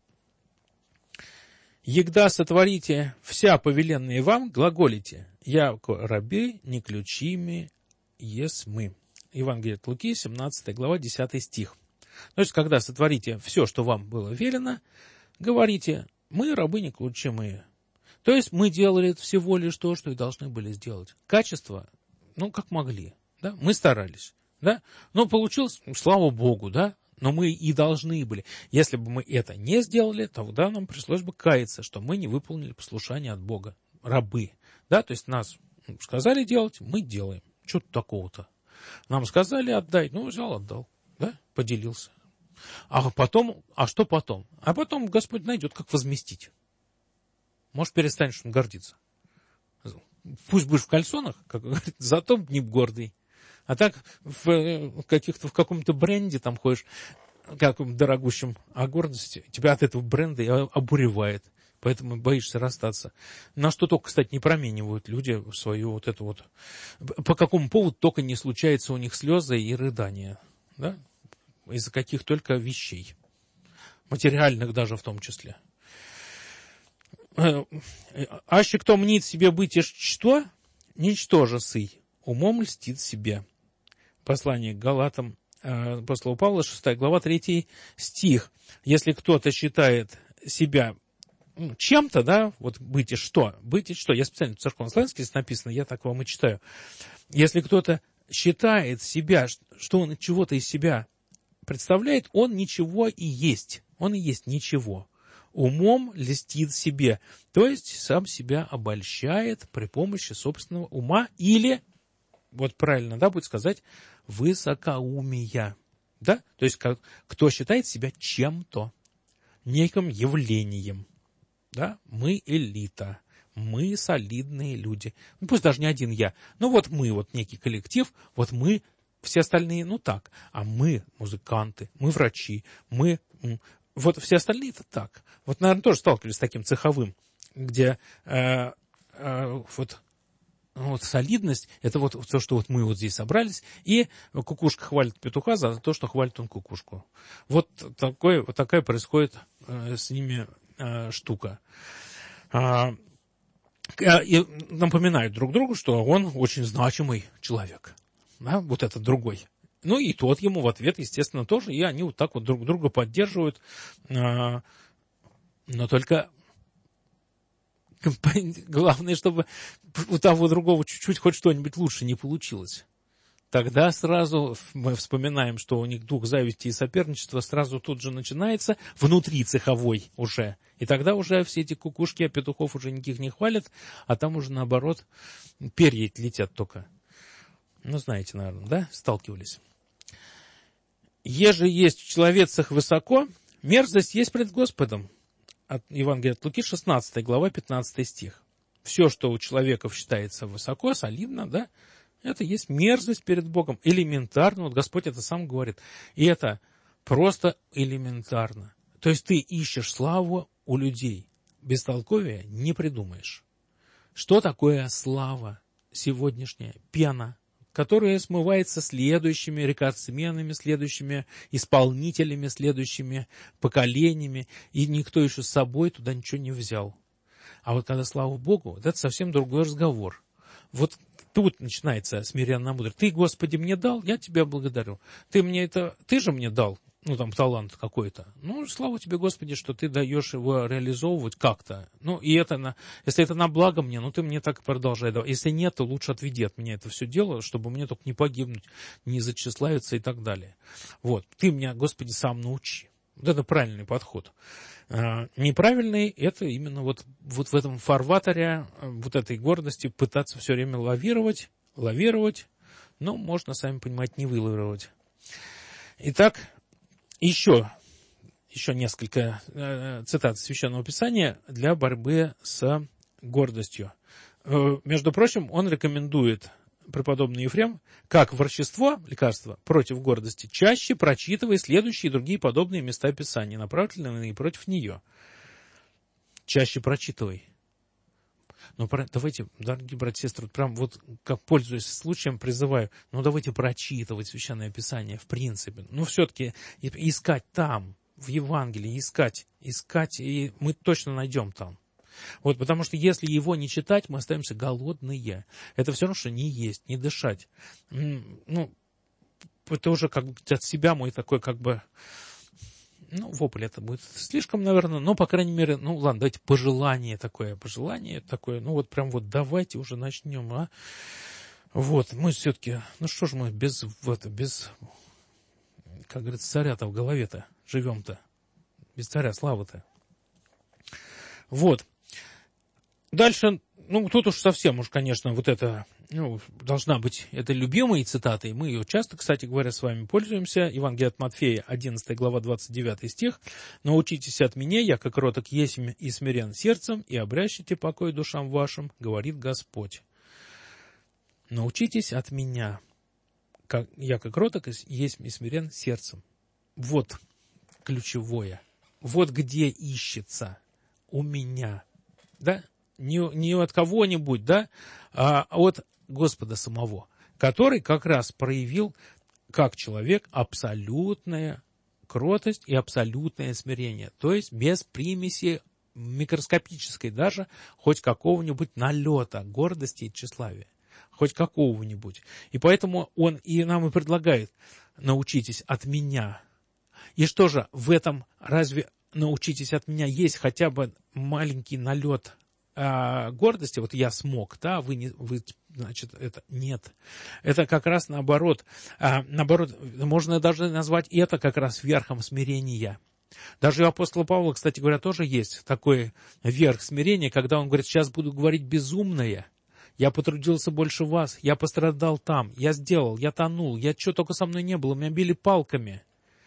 «Егда сотворите вся повеленные вам, глаголите, яко раби не ключими ес мы». Евангелие от Луки, 17 глава, 10 стих. То есть, когда сотворите все, что вам было велено, говорите, мы рабы не ключимые. То есть, мы делали всего лишь то, что и должны были сделать. Качество, как могли, да, мы старались, да, но получилось, слава Богу, да, но мы и должны были. Если бы мы это не сделали, тогда нам пришлось бы каяться, что мы не выполнили послушание от Бога, рабы, да, то есть, нас сказали делать, мы делаем, что-то такого-то. Нам сказали отдай, взял, отдал, да, поделился. А что потом? А потом Господь найдет, как возместить. Может, перестанешь гордиться. Пусть будешь в кальсонах, как говорит, зато не гордый. А так в каком-то бренде там ходишь, каком-то дорогущем, а гордость тебя от этого бренда и обуревает. Поэтому боишься расстаться. На что только, кстати, не променивают люди свою вот эту вот... По какому поводу только не случается у них слезы и рыдания. Да? Из-за каких только вещей. Материальных даже в том числе. «Аще кто мнит себе быть что? Ничтоже сый, умом льстит себе». Послание к Галатам апостола Павла, 6 глава, 3 стих. Если кто-то считает себя чем-то, да, вот быть что? Я специально в церковнославянске здесь написано, я так вам и читаю. Если кто-то считает себя, что он чего-то из себя представляет, он ничего и есть. Он и есть ничего. Умом льстит себе. То есть сам себя обольщает при помощи собственного ума или, вот правильно, да, будет сказать, высокоумия. Да? То есть кто считает себя чем-то, неким явлением. Да? Мы элита, мы солидные люди. Пусть даже не один я, но вот мы, вот некий коллектив, вот мы, все остальные, так. А мы музыканты, мы врачи, мы... Вот все остальные это так. Вот, наверное, тоже сталкивались с таким цеховым, где солидность, это вот то, что вот мы вот здесь собрались, и кукушка хвалит петуха за то, что хвалит он кукушку. Вот такая происходит с ними штука. И напоминают друг другу, что он очень значимый человек. Да? Вот этот другой. И тот ему в ответ, естественно, тоже. И они вот так вот друг друга поддерживают. Но только главное, чтобы у того другого чуть-чуть хоть что-нибудь лучше не получилось. Тогда сразу мы вспоминаем, что у них дух зависти и соперничества сразу тут же начинается внутри цеховой уже. И тогда уже все эти кукушки, а петухов уже никаких не хвалят, а там уже наоборот перья летят только. Знаете, наверное, да? Сталкивались. «Еже есть в человецах высоко, мерзость есть пред Господом». От Евангелия от Луки, 16 глава, 15 стих. Все, что у человеков считается высоко, солидно, да, это есть мерзость перед Богом. Элементарно, вот Господь это сам говорит. И это просто элементарно. То есть ты ищешь славу у людей. Бестолковия не придумаешь. Что такое слава сегодняшняя? Пена, которая смывается следующими рекордсменами, следующими исполнителями, следующими поколениями, и никто еще с собой туда ничего не взял. А вот когда слава Богу, вот это совсем другой разговор. Вот тут начинается смиренно мудрость. Ты, Господи, мне дал, я тебя благодарю. Ты же мне дал. ну, там, талант какой-то. Ну, слава тебе, Господи, что ты даешь его реализовывать как-то. Ну, и это, если это на благо мне, ну, ты мне так и продолжай давать. Если нет, то лучше отведи от меня это все дело, чтобы мне только не погибнуть, не зачислаются и так далее. Вот. Ты меня, Господи, сам научи. Вот это правильный подход. Неправильный, это именно вот в этом фарватере, вот этой гордости пытаться все время лавировать, но можно, сами понимаете, не вылавировать. Итак, еще несколько цитат Священного Писания для борьбы с гордостью. Между прочим, он рекомендует, преподобный Ефрем, как ворчество, лекарство против гордости, чаще прочитывай следующие и другие подобные места Писания, направленные против нее. Чаще прочитывай. Ну, давайте, дорогие братья и сестры, прям вот как пользуясь случаем, призываю, ну, давайте прочитывать Священное Писание, в принципе. Ну, все-таки искать там, в Евангелии, искать, и мы точно найдем там. Вот, потому что если его не читать, мы остаемся голодные. Это все равно, что не есть, не дышать. Ну, это уже как бы от себя мой такой как бы... Ну, вопль это будет слишком, наверное, но, по крайней мере, ну, ладно, давайте пожелание такое, ну, вот прям вот давайте уже начнем, а. Вот, мы все-таки, ну, что ж мы без, как говорится, царя-то в голове-то живем-то, без царя славы-то. Вот. Дальше, ну, тут уж совсем уж, конечно, вот это, ну, должна быть, это любимые цитаты, мы ее часто, кстати говоря, с вами пользуемся. Евангелие от Матфея, 11 глава, 29 стих. «Научитесь от меня, я как кроток есть и смирен сердцем, и обрящите покой душам вашим, говорит Господь». Научитесь от меня, я как кроток есть и смирен сердцем. Вот ключевое. Вот где ищется у меня, да? Не от кого-нибудь, да, а от Господа самого, который как раз проявил, как человек, абсолютная кротость и абсолютное смирение, то есть без примеси микроскопической даже, хоть какого-нибудь налета гордости и тщеславия, хоть какого-нибудь. И поэтому он и нам и предлагает: научитесь от меня. И что же, в этом разве научитесь от меня есть хотя бы маленький налет гордости? Вот я смог, да, вы, значит, это нет. Это как раз наоборот. Наоборот, можно даже назвать это как раз верхом смирения. Даже у апостола Павла, кстати говоря, тоже есть такой верх смирения, когда он говорит: сейчас буду говорить безумное. Я потрудился больше вас, я пострадал там, я сделал, я тонул, что только со мной не было, меня били палками.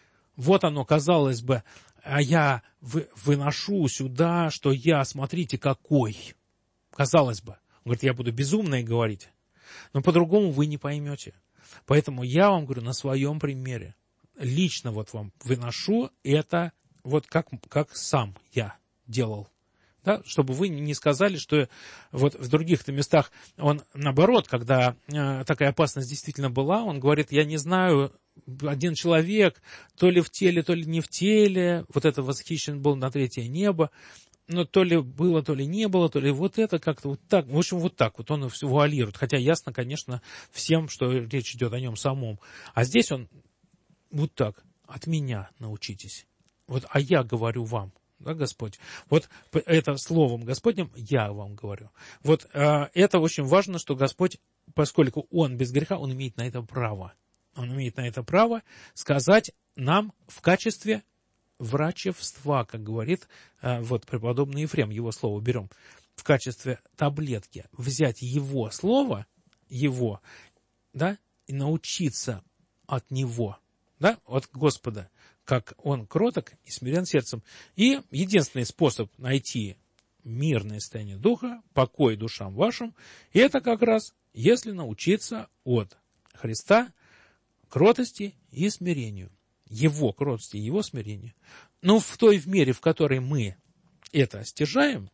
Вот оно, казалось бы, а я выношу сюда, что я, смотрите, какой. Казалось бы. Он говорит: я буду безумное говорить. Но по-другому вы не поймете. Поэтому я вам говорю на своем примере. Лично вот вам выношу это вот как сам я делал. Да? Чтобы вы не сказали, что вот в других-то местах он наоборот, когда такая опасность действительно была, он говорит: я не знаю, один человек, то ли в теле, то ли не в теле, вот это восхищен был на третье небо, но то ли было, то ли не было, то ли вот это как-то вот так. В общем, вот так вот он все вуалирует. Хотя ясно, конечно, всем, что речь идет о нем самом. А здесь он вот так: от меня научитесь. Вот, а я говорю вам. Да, Господь? Вот это словом Господним я вам говорю. Вот это очень важно, что Господь, поскольку Он без греха, Он имеет на это право. Он имеет на это право сказать нам в качестве врачевства, как говорит вот преподобный Ефрем, его слово берем, в качестве таблетки, взять его слово, его, да, и научиться от него, да, от Господа, как он кроток и смирен сердцем. И единственный способ найти мирное состояние духа, покой душам вашим, это как раз, если научиться от Христа кротости и смирению. Его кротости и его смирению. Но в той мере, в которой мы это стяжаем,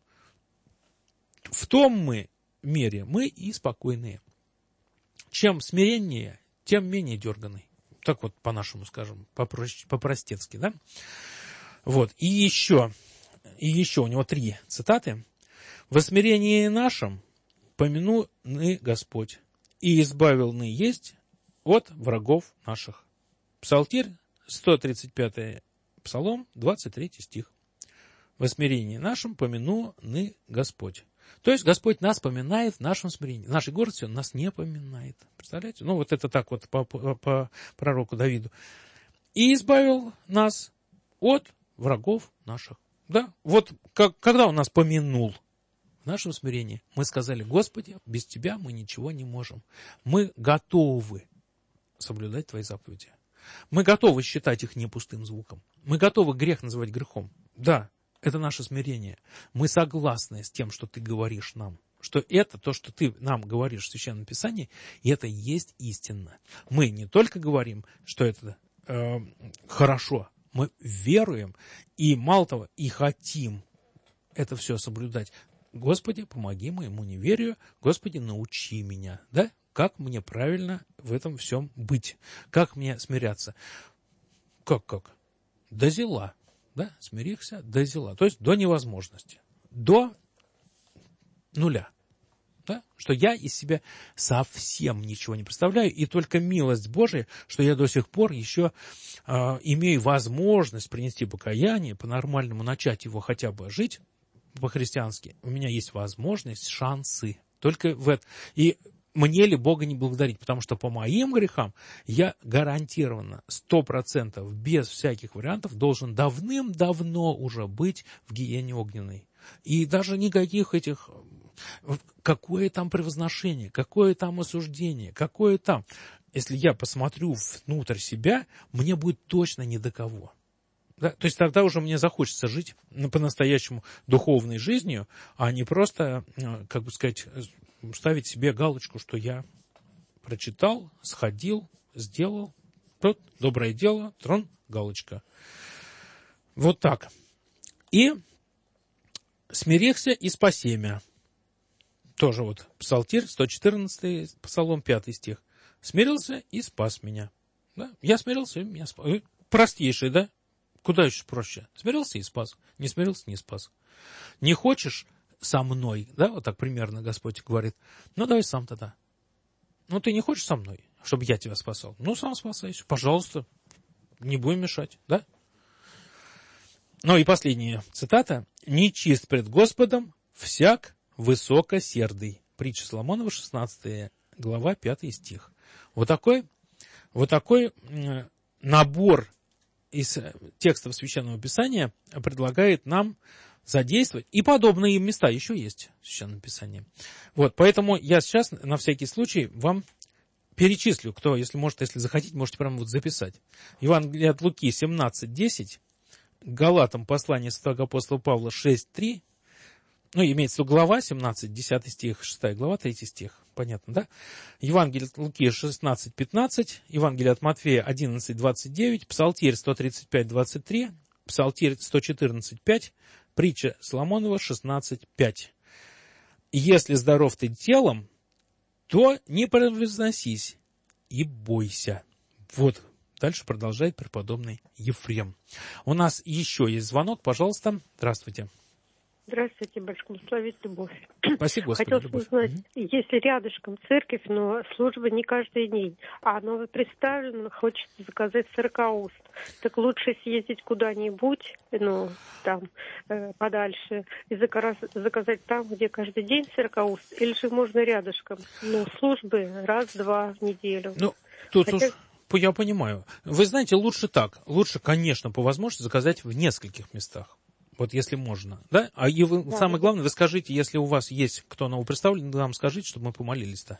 в том мере мы и спокойные. Чем смиреннее, тем менее дерганый. Так вот, по-нашему скажем, по-простецки, да? Вот, и еще у него 3 цитаты. «Во смирении нашем помяну ны Господь, и избавил ны есть от врагов наших». Псалтирь 135 Псалом, 23 стих. «Во смирении нашем помяну-ны Господь». То есть Господь нас поминает в нашем смирении. В нашей гордости Он нас не поминает. Представляете? Ну, вот это так вот по пророку Давиду. «И избавил нас от врагов наших». Да? Вот когда Он нас помянул в нашем смирении, мы сказали: Господи, без Тебя мы ничего не можем. Мы готовы соблюдать Твои заповеди. Мы готовы считать их не пустым звуком. Мы готовы грех называть грехом. Да, это наше смирение. Мы согласны с тем, что Ты говоришь нам. Что это то, что Ты нам говоришь в Священном Писании, и это и есть истина. Мы не только говорим, что это хорошо, мы веруем, и мало того, и хотим это все соблюдать. Господи, помоги моему неверию, Господи, научи меня, да? Как мне правильно в этом всем быть? Как мне смиряться? Как? До зела, да? Смирихся до зела, то есть до невозможности, до нуля. Да? Что я из себя совсем ничего не представляю, и только милость Божия, что я до сих пор еще имею возможность принести покаяние, по-нормальному начать его хотя бы жить по-христиански. У меня есть возможность, шансы. Только в этом. И мне ли Бога не благодарить? Потому что по моим грехам я гарантированно 100%, без всяких вариантов, должен давным-давно уже быть в гиене огненной. И даже никаких этих... Какое там превозношение, какое там осуждение, какое там... Если я посмотрю внутрь себя, мне будет точно ни до кого. Да? То есть тогда уже мне захочется жить по-настоящему духовной жизнью, а не просто, как бы сказать, ставить себе галочку, что я прочитал, сходил, сделал, тут доброе дело, трон, галочка. Вот так. И смирихся и спаси мя. Тоже вот Псалтирь, 114 Псалом, 5 стих. Смирился и спас меня. Да? Я смирился, и меня спас. Простейший, да? Куда еще проще? Смирился и спас. Не смирился, не спас. Не хочешь со мной, да, вот так примерно Господь говорит, ну давай сам тогда. Ну ты не хочешь со мной, чтобы я тебя спасал? Ну сам спасайся, пожалуйста, не будем мешать, да? Ну и последняя цитата. «Нечист пред Господом всяк высокосердый». Притча Соломонова, 16 глава, 5 стих. Вот такой набор из текстов Священного Писания предлагает нам задействовать. И подобные места еще есть в Священном Писании. Вот, поэтому я сейчас на всякий случай вам перечислю, кто, если захотите, можете прямо вот записать. Евангелие от Луки 17:10, Галатам послание святого апостола Павла 6:3, ну, имеется в виду глава 17, 10 стих, 6 глава, 3 стих. Понятно, да? Евангелие от Луки 16:15, Евангелие от Матфея 11:29, Псалтирь 135:23, Псалтирь 114:5, притча Соломонова 16:5. «Если здоров ты телом, то не превозносись и бойся». Вот, дальше продолжает преподобный Ефрем. У нас еще есть звонок, пожалуйста. Здравствуйте. Здравствуйте, благословите Бог. Спасибо, Господи. Хотел бы узнать, если рядышком церковь, но служба не каждый день, а новоприставлено, хочется заказать 40 уст, так лучше съездить куда-нибудь, там, подальше, и заказать там, где каждый день 40 уст, или же можно рядышком, службы раз-два в неделю. Тут уж я понимаю. Вы знаете, лучше так. Лучше, конечно, по возможности заказать в нескольких местах. Вот если можно, да? Самое главное, вы скажите, если у вас есть кто новоприставленный, нам скажите, чтобы мы помолились-то.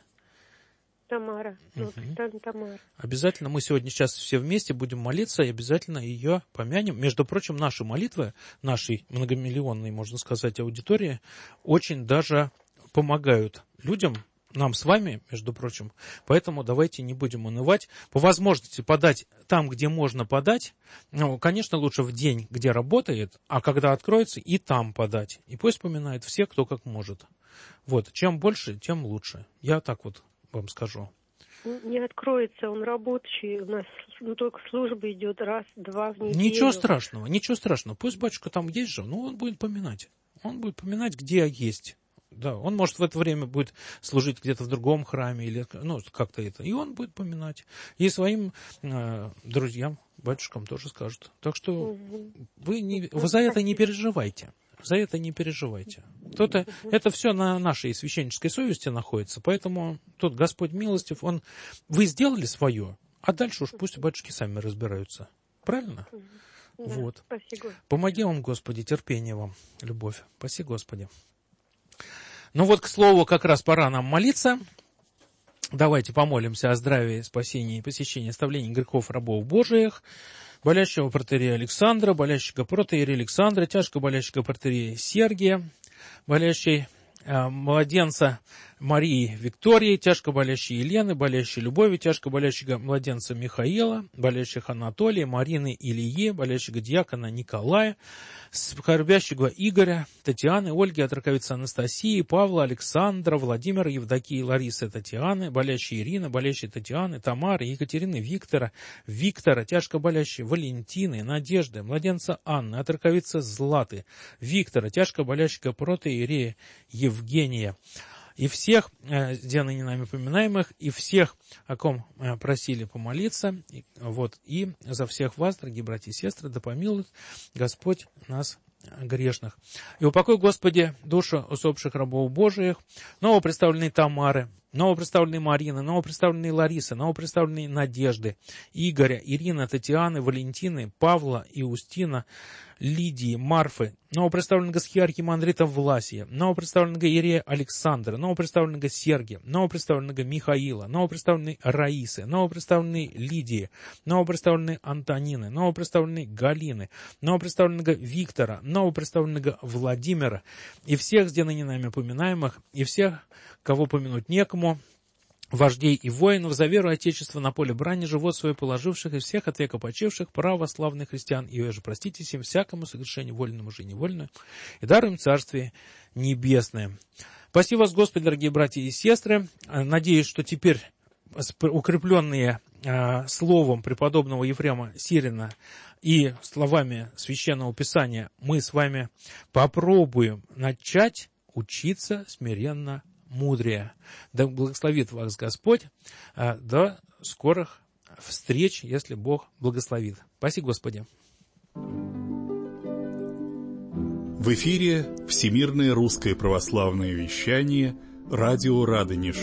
Тамара, Тамара. Обязательно мы сегодня сейчас все вместе будем молиться и обязательно ее помянем. Между прочим, наши молитвы, нашей многомиллионной, можно сказать, аудитории, очень даже помогают людям, нам с вами, между прочим. Поэтому давайте не будем унывать. По возможности подать там, где можно подать. Конечно, лучше в день, где работает, а когда откроется, и там подать. И пусть вспоминают все, кто как может. Вот. Чем больше, тем лучше. Я так вот вам скажу. Не откроется, он рабочий. У нас только служба идет раз-два в неделю. Ничего страшного. Пусть батюшка там есть же, он будет поминать. Он будет поминать, где есть. Да, он, может, в это время будет служить где-то в другом храме, или как-то это. И он будет поминать. И своим друзьям батюшкам тоже скажут. Так что вы за это не переживайте. За это не переживайте. Это все на нашей священнической совести находится, поэтому тут Господь милостив, вы сделали свое, а дальше уж пусть батюшки сами разбираются. Правильно? Да, вот. Спасибо. Помоги вам, Господи, терпение вам, любовь. Спаси, Господи. Ну вот, к слову, как раз пора нам молиться. Давайте помолимся о здравии, спасении и посещении оставления грехов рабов Божиих, болящего протоиерея Александра, болящего протоиерея Александра, тяжко болящего протоиерея Сергия, болящей младенца Марии Виктории, тяжко болящей Елены, болящей Любови, тяжко болящего младенца Михаила, болящих Анатолия, Марины Ильи, болящего диакона Николая, скорбящего Игоря, Татьяны, Ольги, от раковицы Анастасии, Павла, Александра, Владимира, Евдокии, Ларисы, Татьяны, болящей Ирины, болящей Татьяны, Тамары, Екатерины, Виктора, тяжко болящей Валентины, Надежды, младенца Анны, от раковицы Златы, Виктора, тяжко болящего протоиерея Евгения, и всех, где ныне нами поминаемых, и всех, о ком просили помолиться, и за всех вас, дорогие братья и сестры, да помилует Господь нас грешных. И упокой, Господи, души усопших рабов Божиих, новопредставленной Тамары, новопредставленной Марины, новопредставленной Ларисы, новопредставленной Надежды, Игоря, Ирины, Татьяны, Валентины, Павла, Иустина, Лидии, Марфы, новопредставленного архиемандрита Власия, новопредставленного иерея Александра, новопредставленного Сергия, новопредставленного Михаила, новопредставленной Раисы, новопредставленной Лидии, новопредставленной Антонины, новопредставленной Галины, новопредставленного Виктора, новопредставленного Владимира, и всех здесь ныне нами поминаемых, и всех, кого помянуть некому, вождей и воинов, за веру Отечества на поле брани, живот свой положивших, и всех от века почивших, православных христиан, и же простите всем всякому согрешению, вольному же и невольному, и даруем Царствие Небесное. Спаси вас, Господи, дорогие братья и сестры. Надеюсь, что теперь, укрепленные словом преподобного Ефрема Сирина и словами Священного Писания, мы с вами попробуем начать учиться смиренно мудрее. Да благословит вас Господь. До скорых встреч, если Бог благословит. Спаси Господи. В эфире Всемирное русское православное вещание «Радио Радонеж».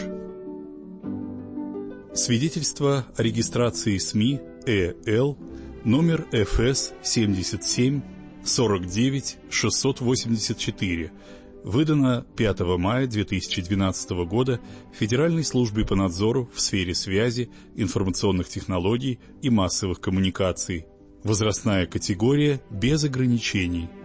Свидетельство о регистрации СМИ ЭЛ номер ФС 77 49 684, выдано 5 мая 2012 года Федеральной службой по надзору в сфере связи, информационных технологий и массовых коммуникаций. Возрастная категория без ограничений.